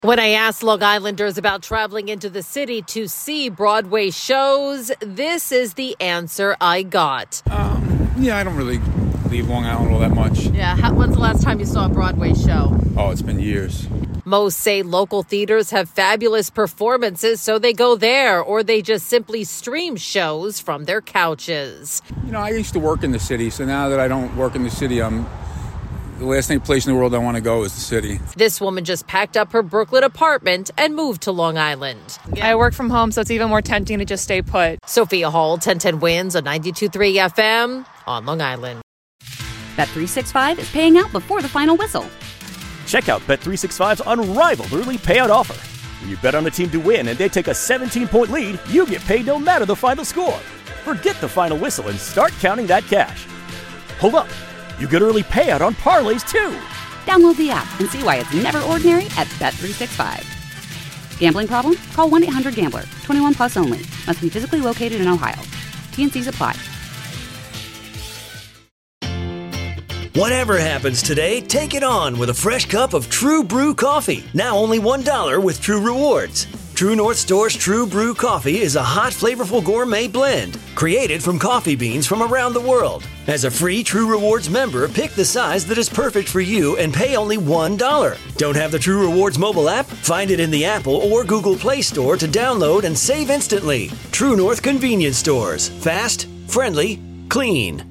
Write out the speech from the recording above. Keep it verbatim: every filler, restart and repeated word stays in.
When I asked Long Islanders about traveling into the city to see Broadway shows, this is the answer I got. Um, yeah, I don't really leave Long Island all that much. Yeah, how, when's the last time you saw a Broadway show? Oh, it's been years. Most say local theaters have fabulous performances, so they go there, or they just simply stream shows from their couches. You know, I used to work in the city, so now that I don't work in the city, I'm... The last place in the world I want to go is the city. This woman just packed up her Brooklyn apartment and moved to Long Island. Yeah. I work from home, so it's even more tempting to just stay put. Sophia Hall, ten ten Wins on ninety-two point three F M on Long Island. Bet three sixty-five is paying out before the final whistle. Check out Bet three sixty-five's unrivaled early payout offer. When you bet on a team to win and they take a seventeen-point lead, you get paid no matter the final score. Forget the final whistle and start counting that cash. Hold up. You get early payout on parlays, too. Download the app and see why it's never ordinary at Bet three sixty-five. Gambling problem? Call one eight hundred gambler. twenty-one plus only. Must be physically located in Ohio. T N Cs apply. Whatever happens today, take it on with a fresh cup of True Brew coffee. Now only one dollar with True Rewards. True North Store's True Brew coffee is a hot, flavorful gourmet blend created from coffee beans from around the world. As a free True Rewards member, pick the size that is perfect for you and pay only one dollar. Don't have the True Rewards mobile app? Find it in the Apple or Google Play Store to download and save instantly. True North Convenience Stores. Fast, friendly, clean.